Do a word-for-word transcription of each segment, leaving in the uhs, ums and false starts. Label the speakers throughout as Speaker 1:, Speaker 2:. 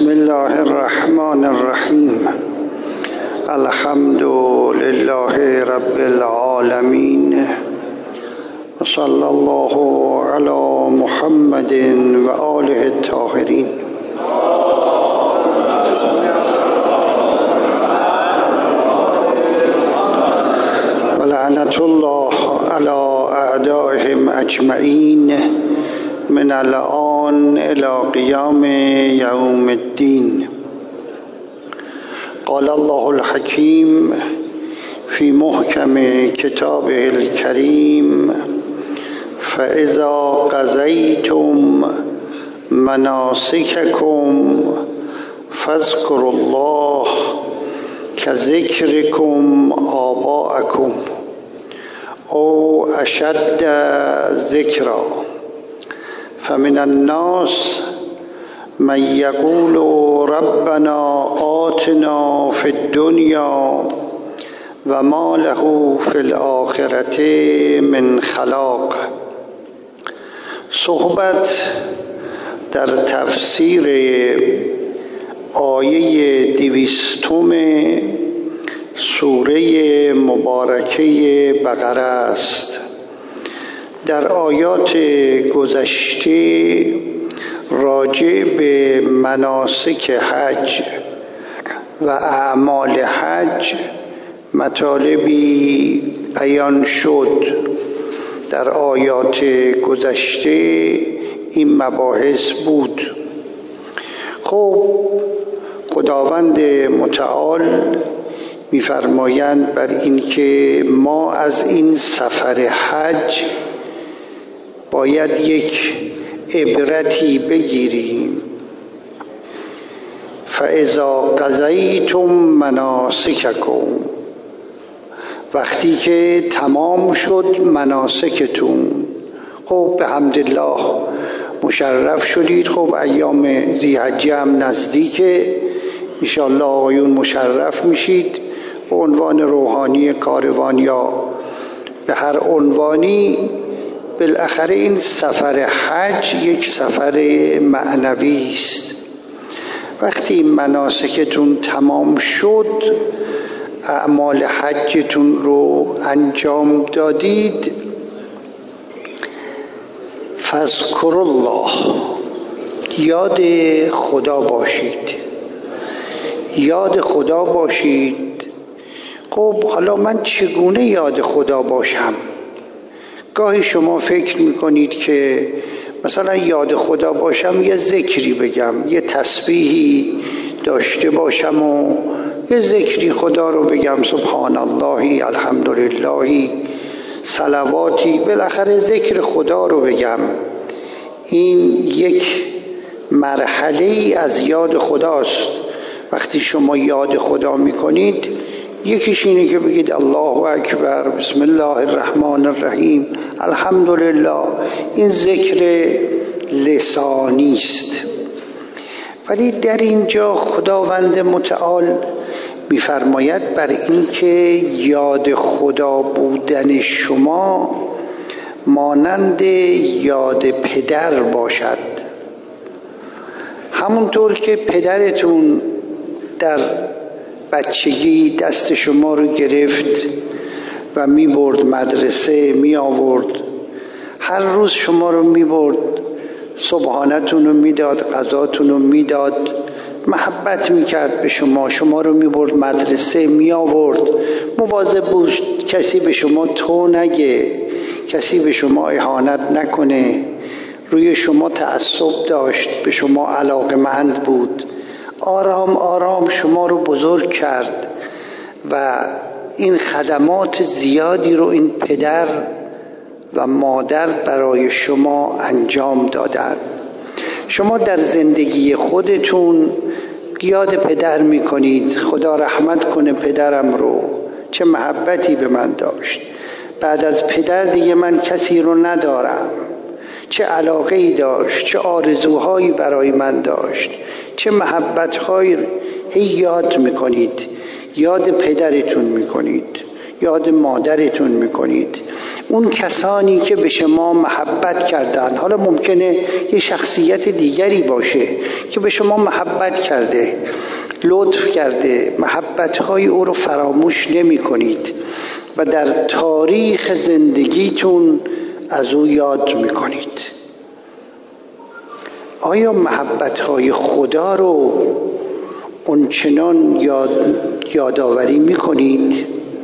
Speaker 1: بسم الله الرحمن الرحیم. الحمد لله رب العالمین و صلی الله علی محمد و آله الطاهرین. و لعنت الله علی اعدائهم اجمعین من الآن إلى قيام يوم الدين. قال الله الحكيم في محكم كتابه الكريم: فإذا قضيتم مناسككم فاذكروا الله كذكركم آباءكم أو أشد ذكرا. فمن الناس من يقول ربنا آتنا في الدنيا وما له في الآخرة من خلاق. صحبت در تفسیر آیه دویستم سوره مبارکه بقره است. در آیات گذشته راجع به مناسک حج و اعمال حج مطالبی بیان شد. در آیات گذشته این مباحث بود. خب خداوند متعال می‌فرمایند بر این که ما از این سفر حج باید یک عبرتی بگیریم. فاذا قضیتم مناسککم، وقتی که تمام شد مناسکتون، خب به حمدالله مشرف شدید. خب ایام ذی‌حجه هم نزدیکه، انشاءالله آقایون مشرف میشید به عنوان روحانی کاروان یا به هر عنوانی. بالاخره این سفر حج یک سفر معنوی است. وقتی مناسکتون تمام شد، اعمال حجتون رو انجام دادید، فاذکروا الله، یاد خدا باشید، یاد خدا باشید. خب حالا من چگونه یاد خدا باشم؟ گاهی شما فکر میکنید که مثلا یاد خدا باشم یه ذکری بگم، یه تسبیحی داشته باشم و یه ذکری خدا رو بگم، سبحان اللهی، الحمدللهی، صلواتی، بالاخره ذکر خدا رو بگم. این یک مرحله از یاد خداست. وقتی شما یاد خدا میکنید، یکیش اینه که بگید الله اکبر، بسم الله الرحمن الرحیم، الحمدلله. این ذکر لسانی است. ولی در اینجا خداوند متعال می‌فرماید بر این که یاد خدا بودن شما مانند یاد پدر باشد. همونطور که پدرتون در بچگی دست شما رو گرفت و می برد مدرسه، می آورد، هر روز شما رو می برد، صبحانتون رو می داد، غذاتون رو می داد، محبت می کرد به شما، شما رو می برد مدرسه، می آورد، مواظب بود کسی به شما تو نگه، کسی به شما اهانت نکنه، روی شما تعصب داشت، به شما علاقه‌مند بود، آرام آرام شما رو بزرگ کرد و این خدمات زیادی رو این پدر و مادر برای شما انجام دادند. شما در زندگی خودتون یاد پدر میکنید، خدا رحمت کنه پدرم رو، چه محبتی به من داشت، بعد از پدر دیگه من کسی رو ندارم، چه علاقه‌ای داشت، چه آرزوهایی برای من داشت، چه محبت‌هایی. هی یاد میکنید، یاد پدرتون میکنید، یاد مادرتون میکنید. اون کسانی که به شما محبت کردن، حالا ممکنه یه شخصیت دیگری باشه که به شما محبت کرده، لطف کرده، محبت‌های او رو فراموش نمی کنید و در تاریخ زندگیتون از او یاد می کنید. آیا محبت‌های خدا رو اونچنان یاد یادآوری می کنید؟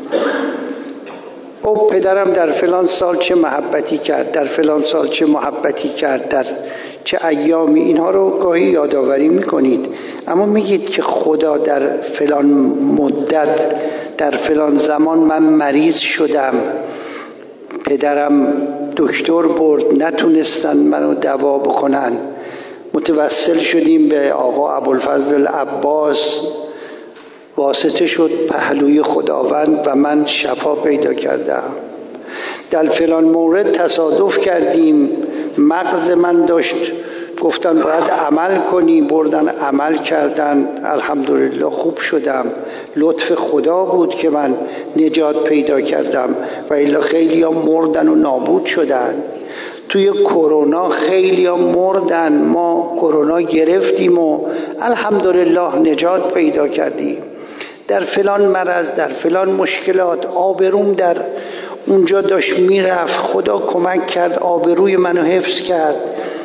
Speaker 1: او پدرم در فلان سال چه محبتی کرد، در فلان سال چه محبتی کرد، در چه ایامی، اینها رو گاهی یادآوری میکنید، اما میگید که خدا در فلان مدت، در فلان زمان من مریض شدم، پدرم دکتر برد، نتونستن منو دوا بکنن، متوسل شدیم به آقا ابوالفضل عباس، واسطه شد پهلوی خداوند و من شفا پیدا کردم. در فلان مورد تصادف کردیم، مغز من داشت، گفتن باید عمل کنی، بردن عمل کردن، الحمدلله خوب شدم. لطف خدا بود که من نجات پیدا کردم و الا خیلی ها مردن و نابود شدن. توی کرونا خیلی ها مردن، ما کرونا گرفتیم و الحمدلله نجات پیدا کردیم. در فلان مرض، در فلان مشکلات، آبروم در اونجا داشت میرفت، خدا کمک کرد، آبروی منو حفظ کرد.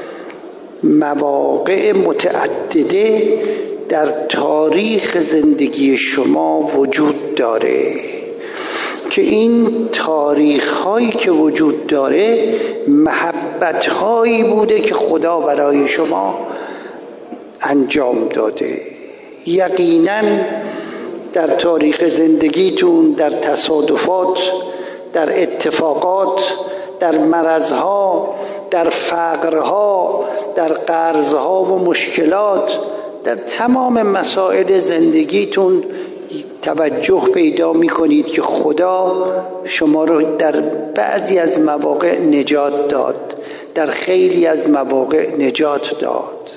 Speaker 1: مواقع متعدده در تاریخ زندگی شما وجود داره که این تاریخ هایی که وجود داره محبت هایی بوده که خدا برای شما انجام داده. یقینا در تاریخ زندگیتون، در تصادفات، در اتفاقات، در مرضها، در فقرها، در قرضها و مشکلات، در تمام مسائل زندگیتون توجه پیدا می کنید که خدا شما رو در بعضی از مواقع نجات داد، در خیلی از مواقع نجات داد.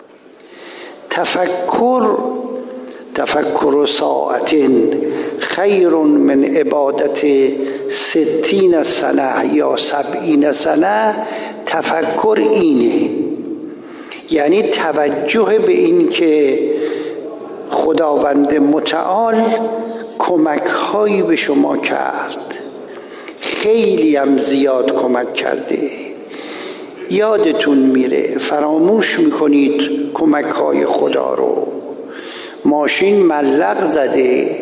Speaker 1: تفکر تفکر ساعت خیر من عبادت ستین سنه یا سبعین سنه. تفکر اینه، یعنی توجه به این که خداوند متعال کمک هایی به شما کرد، خیلی هم زیاد کمک کرده، یادتون میره، فراموش میکنید کمک های خدا رو. ماشین ملق زده،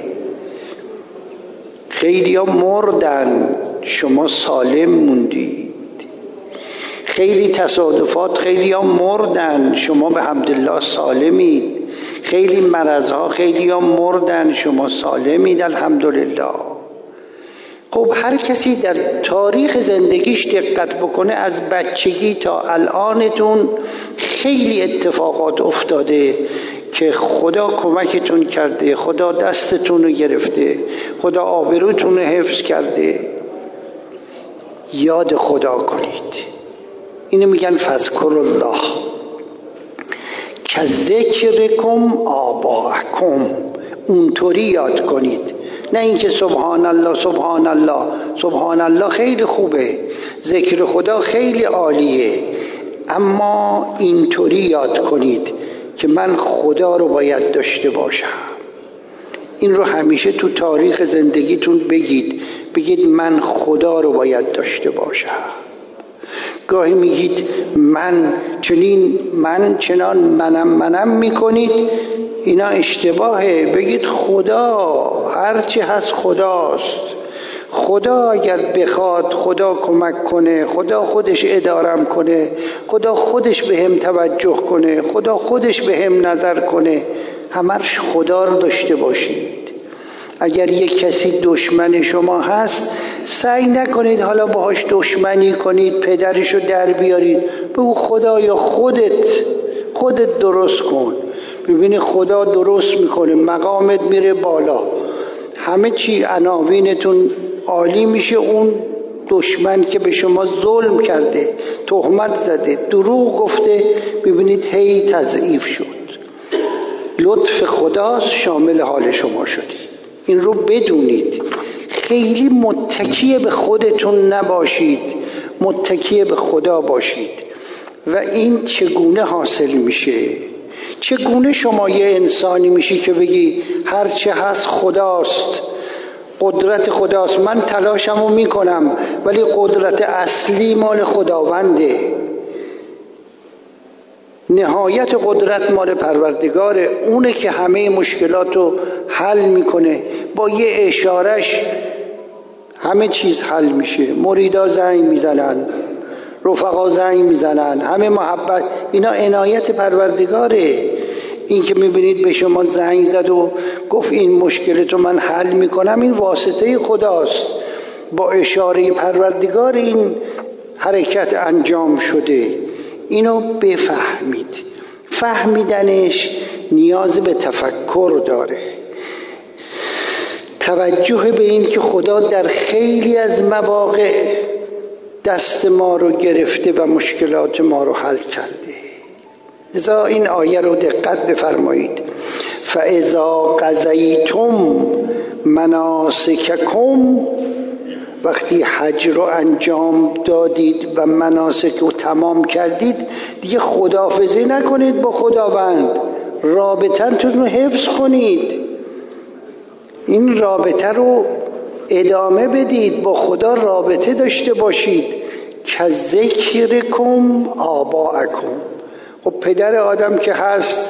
Speaker 1: خیلی ها مردن، شما سالم موندید. خیلی تصادفات، خیلی ها مردن، شما به حمدالله سالمید. خیلی مرضها، خیلی ها مردن، شما سالمید الحمدلله. خب هر کسی در تاریخ زندگیش دقت بکنه، از بچگی تا الانتون خیلی اتفاقات افتاده که خدا کمکتون کرده، خدا دستتون رو گرفته، خدا آبروتون رو حفظ کرده. یاد خدا کنید. اینو میگن فذکر الله که ذکرکم آباءکم. اونطوری یاد کنید، نه اینکه سبحان الله سبحان الله سبحان الله خیلی خوبه، ذکر خدا خیلی عالیه، اما اینطوری یاد کنید که من خدا رو باید داشته باشم. این رو همیشه تو تاریخ زندگیتون بگید، بگید من خدا رو باید داشته باشم. گاهی میگید من چنین، من چنان، منم منم میکنید، اینا اشتباهه. بگید خدا، هرچی هست خداست. خدا اگر بخواد خدا کمک کنه، خدا خودش ادارم کنه، خدا خودش به هم توجه کنه، خدا خودش به هم نظر کنه. همش خدا رو داشته باشید. اگر یک کسی دشمن شما هست، سعی نکنید حالا باهاش دشمنی کنید، پدرشو در بیارید. بگو خدایا خودت خودت درست کن. ببینی خدا درست میکنه، مقامت میره بالا، همه چی عناوینتون عالی میشه. اون دشمن که به شما ظلم کرده، تهمت زده، دروغ گفته، ببینید هی تضعیف شد. لطف خداست شامل حال شما شدی. این رو بدونید. خیلی متکی به خودتون نباشید، متکی به خدا باشید. و این چگونه حاصل میشه؟ چگونه شما یه انسانی میشی که بگی هرچه هست خداست، قدرت خداست، من تلاشمو میکنم ولی قدرت اصلی مال خداونده، نهایت قدرت مال پروردگاره، اونه که همه مشکلاتو حل میکنه، با یه اشارش همه چیز حل میشه. مریدا زنگ میزنن، رفقا زنگ میزنن، همه محبت، اینا عنایت پروردگاره. این که میبینید به شما زنگ زد و گفت این مشکلتو من حل میکنم، این واسطه خداست، با اشاره پروردگار این حرکت انجام شده. اینو بفهمید. فهمیدنش نیاز به تفکر داره، توجه به این که خدا در خیلی از مواقع دست ما رو گرفته و مشکلات ما رو حل کرده. لذا این آیه رو دقت بفرمایید. فاذا قضیتم مناسککم، وقتی حج رو انجام دادید و مناسک رو تمام کردید، دیگه خداحافظی نکنید با خداوند، رابطتون رو حفظ کنید، این رابطه رو ادامه بدید، با خدا رابطه داشته باشید. که ذکرکم آباءکم. خب پدر آدم که هست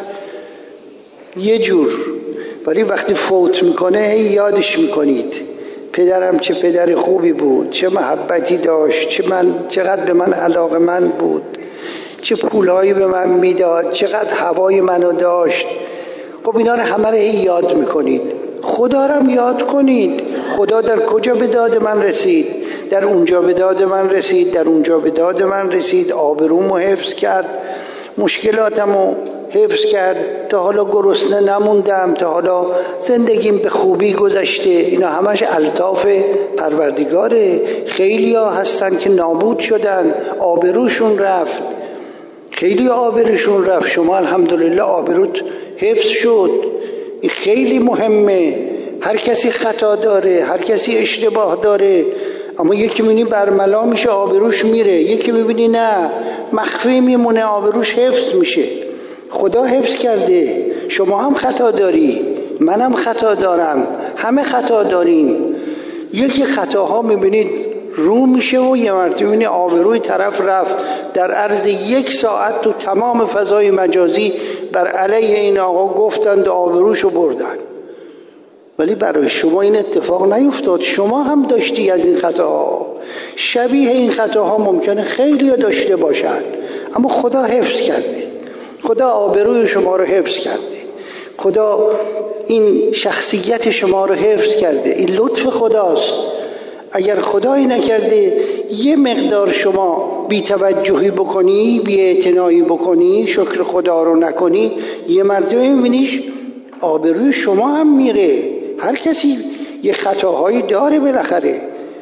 Speaker 1: یه جور، ولی وقتی فوت میکنه یادش میکنید پدرم چه پدر خوبی بود، چه محبتی داشت، چه من چقدر به من علاقه من بود، چه پولهایی به من میداد، چقدر هوای منو داشت. خب اینا رو همه رو یاد میکنید. خدا رو هم یاد کنید. خدا در کجا به داد من رسید؟ در اونجا به داد من رسید، در اونجا به داد من رسید، آبرومو حفظ کرد، مشکلاتمو حفظ کرد، تا حالا گرسنه نموندم، تا حالا زندگیم به خوبی گذشته. اینا همش الطاف پروردگاره. خیلی ها هستن که نابود شدن، آبروشون رفت، خیلی آبروشون رفت. شما الحمدلله آبروت حفظ شد. این خیلی مهمه. هر کسی خطا داره، هر کسی اشتباه داره، اما یکی میبینی برملا میشه آبروش میره، یکی میبینی نه مخفی میمونه آبروش حفظ میشه. خدا حفظ کرده. شما هم خطا داری، منم خطا دارم، همه خطا داریم. یکی خطاها میبینید رو میشه و یه مرتبه میبینی آبروی طرف رفت. در عرض یک ساعت تو تمام فضای مجازی بر علیه این آقا گفتند و آبروشو بردن. ولی برای شما این اتفاق نیفتاد. شما هم داشتی از این خطاها، شبیه این خطاها ممکنه خیلی داشته باشند، اما خدا حفظ کرده. خدا آبروی شما رو حفظ کرده. خدا این شخصیت شما رو حفظ کرده. این لطف خداست. اگر خدایی نکرده یه مقدار شما بی توجهی بکنی، بی اعتنایی بکنی، شکر خدا رو نکنی، یه مرتبه می‌بینیش آبروی شما هم میره. هر کسی یه خطاهایی داره بالاخره.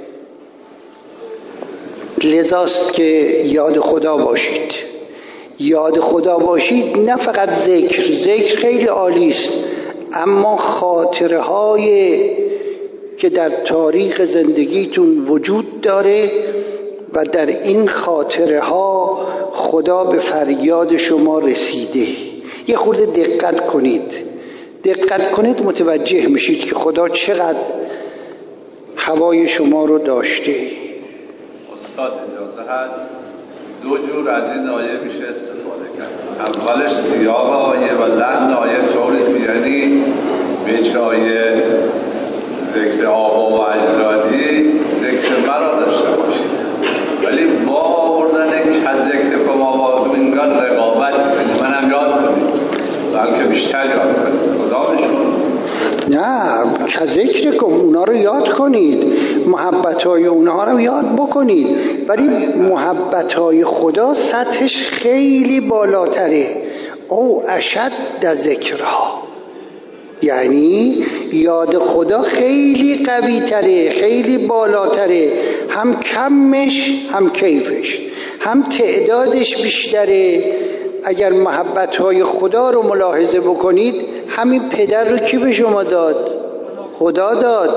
Speaker 1: لذاست که یاد خدا باشید. یاد خدا باشید، نه فقط ذکر. ذکر خیلی عالی است، اما خاطره های که در تاریخ زندگیتون وجود داره و در این خاطره ها خدا به فریاد شما رسیده. یه خورده دقت کنید. دقت کنید متوجه میشید که خدا چقدر هوای شما رو داشته.
Speaker 2: استاد اجازه هست دو جور از این آیه میشه استفاده کرد. اولش سیاق آیه و لحن آیه طوریست، یعنی به جای ذکر آبا و اجدادی ذکر مرا داشته باشید، ولی با آوردن که ذکر کم آبا اینگار رقابت منم یاد کنید بلکه بیشتر یاد کنید. کدامشون؟
Speaker 1: نه، که ذکر کن، اونا رو یاد کنید، محبتهای اونا رو یاد بکنید، ولی محبتهای خدا سطحش خیلی بالاتره. او اشد ذکرها، یعنی یاد خدا خیلی قوی تره، خیلی بالاتره. هم کمش هم کیفش، هم تعدادش بیشتره. اگر محبتهای خدا رو ملاحظه بکنید، همین پدر رو کی به شما داد؟ خدا داد.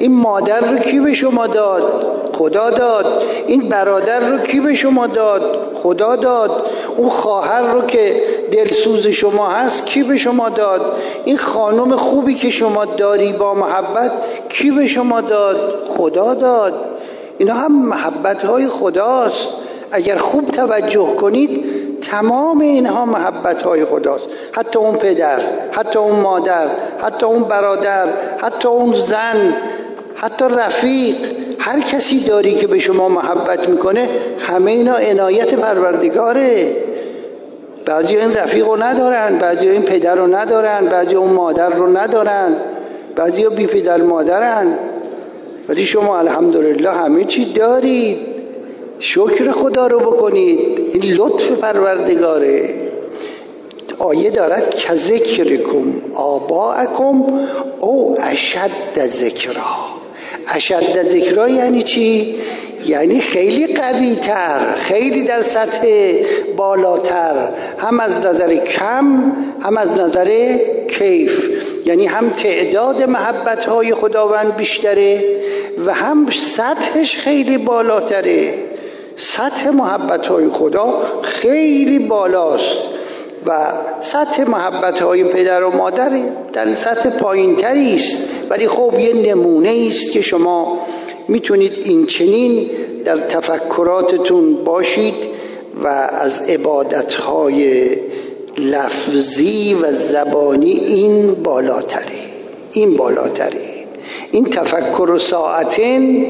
Speaker 1: این مادر رو کی به شما داد؟ خدا داد. این برادر رو کی به شما داد؟ خدا داد. اون خواهر رو که دلسوز شما هست کی به شما داد؟ این خانم خوبی که شما داری با محبت کی به شما داد؟ خدا داد. اینا هم محبت‌های خداست. اگر خوب توجه کنید تمام اینها محبت‌های خداست. حتی اون پدر، حتی اون مادر، حتی اون برادر، حتی اون زن، حتی رفیق، هر کسی داری که به شما محبت میکنه، همه اینا عنایت پروردگاره. بعضی این رفیق رو ندارن، بعضی این پدر رو ندارن، بعضی اون مادر رو ندارن، بعضی بی پدر مادرن، ولی شما الحمدلله همه چی دارید. شکر خدا رو بکنید، این لطف پروردگاره. آیه دارد که ذکرکم آباءکم او اشد ذکرا. اشد ذکرا یعنی چی؟ یعنی خیلی قوی تر، خیلی در سطح بالاتر، هم از نظر کم هم از نظر کیف. یعنی هم تعداد محبت های خداوند بیشتره و هم سطحش خیلی بالاتره. سطح محبت های خدا خیلی بالاست و سطح محبت های پدر و مادر در سطح پایین تری است، ولی خب یه نمونه است که شما میتونید این چنین در تفکراتتون باشید و از عبادت های لفظی و زبانی این بالاتره، این بالاتره. این تفکر و ساعتین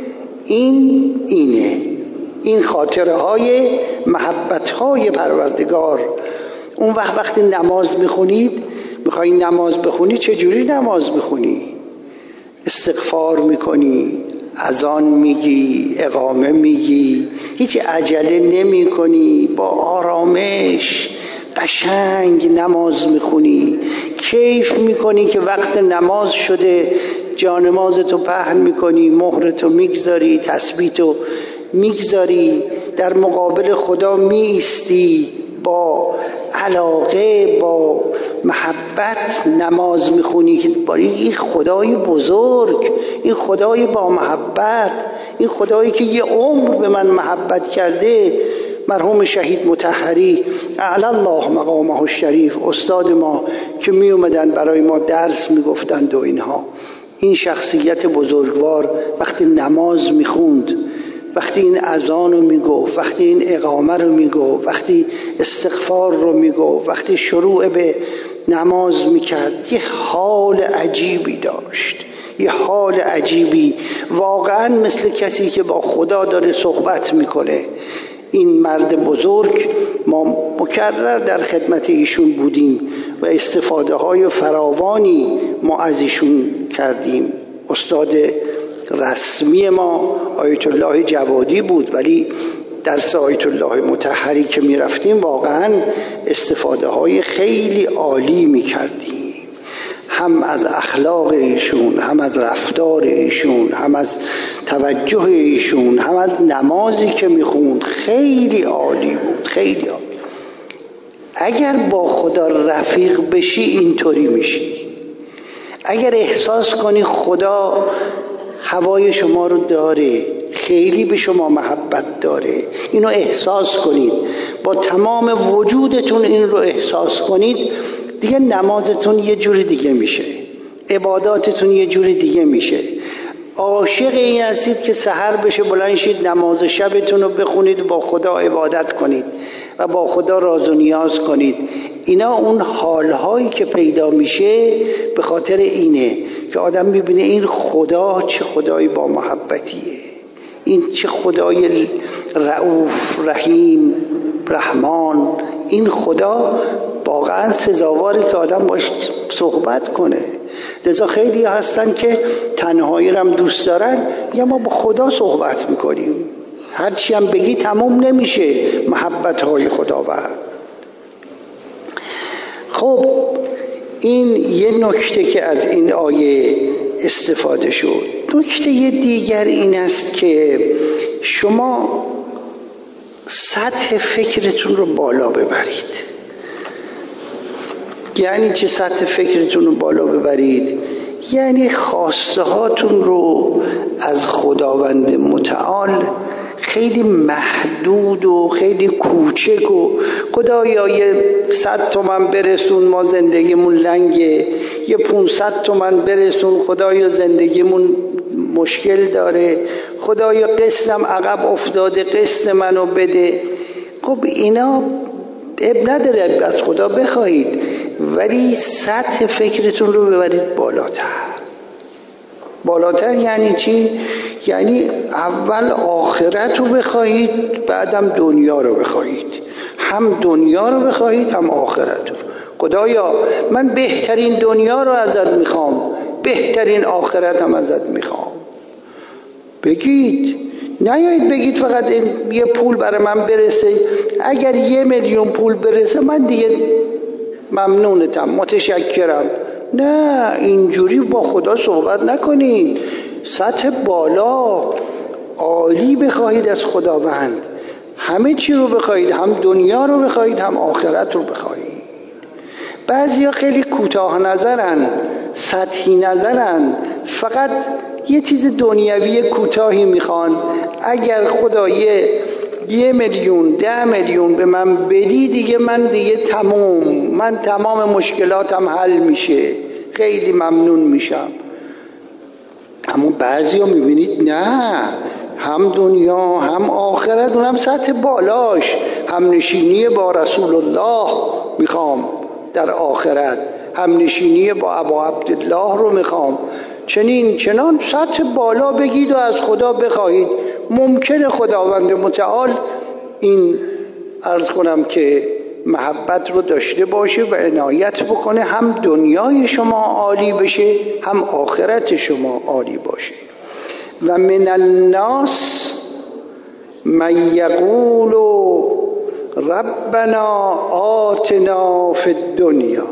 Speaker 1: این اینه، این خاطره های محبت های پروردگار. اون وقت وقتی نماز میخونید، میخوایی نماز بخونی، چجوری نماز میخونی؟ استغفار میکنی، اذان میگی، اقامه میگی، هیچ عجله نمی کنی، با آرامش قشنگ نماز میخونی، کیف میکنی که وقت نماز شده، جانمازتو پهن میکنی، مهرتو میگذاری، تسبیحتو میگذاری، در مقابل خدا میستی، با علاقه، با محبت نماز میخونی که باری این خدای بزرگ، این خدای با محبت، این خدایی که یه عمر به من محبت کرده. مرحوم شهید مطهری اعلی الله مقامه الشریف، استاد ما که می اومدن برای ما درس میگفتند و اینها، این شخصیت بزرگوار وقتی نماز میخوند، وقتی این اذان رو میگفت، وقتی این اقامه رو میگفت، وقتی استغفار رو میگفت، وقتی شروع به نماز میکرد، یه حال عجیبی داشت، یه حال عجیبی، واقعا مثل کسی که با خدا داره صحبت میکنه. این مرد بزرگ، ما مکرر در خدمت ایشون بودیم و استفاده های فراوانی ما از ایشون کردیم. استاد رسمی ما آیت الله جوادی بود، ولی درس آیت الله مطهری که می رفتیم واقعا استفاده های خیلی عالی می کردیم، هم از اخلاق ایشون، هم از رفتار ایشون، هم از توجه ایشون، هم از نمازی که می خوند. خیلی عالی بود، خیلی عالی. اگر با خدا رفیق بشی اینطوری میشی. اگر احساس کنی خدا هوای شما رو داره، خیلی به شما محبت داره، اینو احساس کنید، با تمام وجودتون این رو احساس کنید، دیگه نمازتون یه جوری دیگه میشه، عباداتتون یه جوری دیگه میشه. عاشق این هستید که سحر بشه بلند شید نماز شبتون رو بخونید، با خدا عبادت کنید و با خدا راز و نیاز کنید. اینا اون حالهایی که پیدا میشه به خاطر اینه که آدم میبینه این خدا چه خدایی با محبتیه، این چه خدای رؤوف رحیم رحمان. این خدا واقعا سزاواره که آدم باش صحبت کنه. لذا خیلی هستن که تنهایی رو هم دوست دارن، یا ما با خدا صحبت میکنیم، هرچی هم بگی تموم نمیشه محبت های خداوند. خب این یه نکته که از این آیه استفاده شد. نکته دیگر این است که شما سطح فکرتون رو بالا ببرید. یعنی چه سطح فکرتون رو بالا ببرید؟ یعنی خواسته هاتون رو از خداوند متعال خیلی محدود و خیلی کوچک و خدایا یه صد تومن برسون ما زندگیمون لنگه، یه پونصد تومن برسون خدایا زندگیمون مشکل داره، خدایا قسطم عقب افتاده قسط منو بده. خب اینا اب نداره از خدا بخواهید، ولی سطح فکرتون رو ببرید بالاتر. بالاتر یعنی چی؟ یعنی اول آخرت رو بخواهید، بعدم دنیا رو بخواهید. هم دنیا رو بخواهید هم آخرت رو. خدایا من بهترین دنیا رو ازت میخوام، بهترین آخرت هم ازت میخوام. بگید، نیایید بگید فقط یه پول برای من برسه، اگر یه میلیون پول برسه من دیگه ممنونتم متشکرم. نه، اینجوری با خدا صحبت نکنید. سطح بالا عالی بخواهید از خداوند، همه چی رو بخواهید، هم دنیا رو بخواهید هم آخرت رو بخواهید. بعضیا خیلی کوتاه نظرن، سطحی نظرن، فقط یه چیز دنیوی کوتاهی میخوان. اگر خدا یه یه میلیون ده میلیون به من بدی دیگه من دیگه تمام، من تمام مشکلاتم حل میشه، خیلی ممنون میشم. اما بعضیا میبینید نه، هم دنیا هم آخرت، اونم سطح بالاش، هم نشینی با رسول الله میخوام در آخرت، هم نشینی با ابا عبدالله رو میخوام. چنین چنان سطح بالا بگید و از خدا بخواهید. ممکنه خداوند متعال این عرض کنم که محبت رو داشته باشه و عنایت بکنه، هم دنیای شما عالی بشه هم آخرت شما عالی باشه. و من الناس من یقول ربنا آتنا فی الدنیا.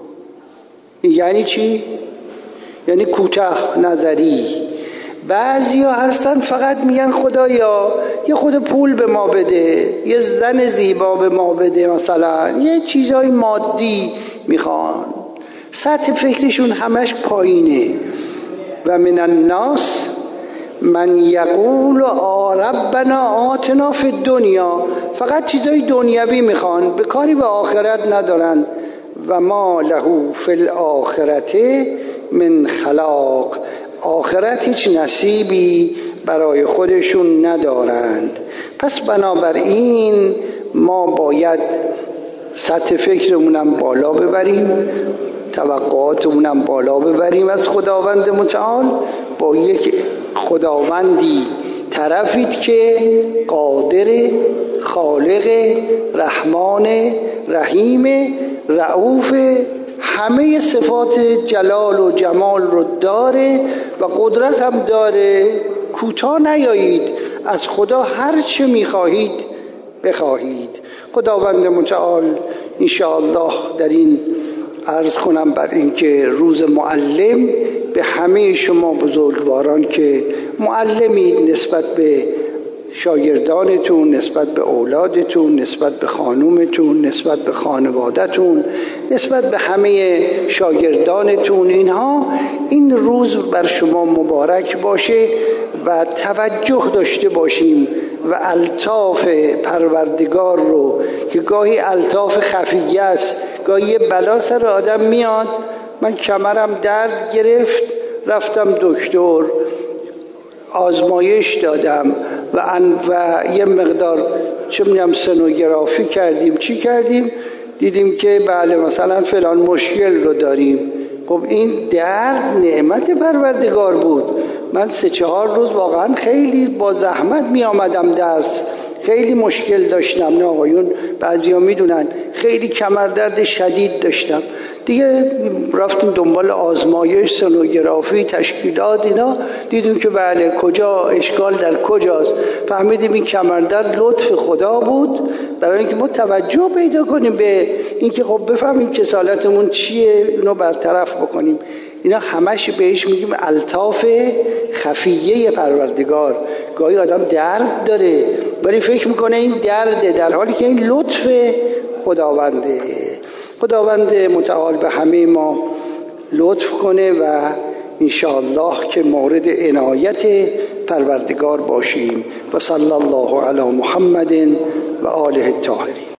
Speaker 1: یعنی چی؟ یعنی کوتاه نظری. بعضی ها هستن فقط میگن خدایا یه خود پول به ما بده، یه زن زیبا به ما بده، مثلا یه چیزای مادی میخوان، سطح فکرشون همش پایینه. و من الناس من یقول ربنا آتنا فی الدنیا، فقط چیزای دنیوی میخوان، به کاری به آخرت ندارن. و ما له فی الاخرت من خلاق، آخرت هیچ نصیبی برای خودشون ندارند. پس بنابراین ما باید سطح فکرمونم بالا ببریم، توقعاتمونم بالا ببریم از خداوند متعال. با یک خداوندی طرفید که قادر، خالق، رحمان، رحیم، رؤوف، همه صفات جلال و جمال رو داره و قدرت هم داره. کوتاه نیایید، از خدا هر چه میخواهید بخواهید. خداوند متعال انشاءالله در این عرض کنم بر اینکه روز معلم به همه شما بزرگواران که معلمید نسبت به شاگردانتون، نسبت به اولادتون، نسبت به خانومتون، نسبت به خانوادتون، نسبت به همه شاگردانتون، اینها این روز بر شما مبارک باشه و توجه داشته باشیم و الطاف پروردگار رو که گاهی الطاف خفیه است، گاهی یه بلا سر آدم میاد. من کمرم درد گرفت، رفتم دکتر، آزمایش دادم و, و یه مقدار چه می‌دونم سنوگرافی کردیم، چی کردیم، دیدیم که بله مثلا فلان مشکل رو داریم. خب این درد نعمت پروردگار بود. من سه چهار روز واقعا خیلی با زحمت می آمدم درس، خیلی مشکل داشتم. نه آقایون بعضیا میدونن خیلی کمردرد شدید داشتم. دیگه رفتیم دنبال آزمایش، سنوگرافی، تشکیلات، اینا دیدیم که بله کجا اشکال در کجاست. فهمیدیم این کمردرد لطف خدا بود برای اینکه ما توجه پیدا کنیم به اینکه خب بفهمیم کسالتمون چیه، اینو برطرف بکنیم. اینا همش بهش میگیم الطاف خفیه پروردگار. گاهی آدم درد داره ولی فکر میکنه این درده، در حالی که این لطف خداونده. خداوند متعال به همه ما لطف کنه و انشاءالله که مورد عنایت پروردگار باشیم. و صلی الله علی محمد و آله الطاهرین.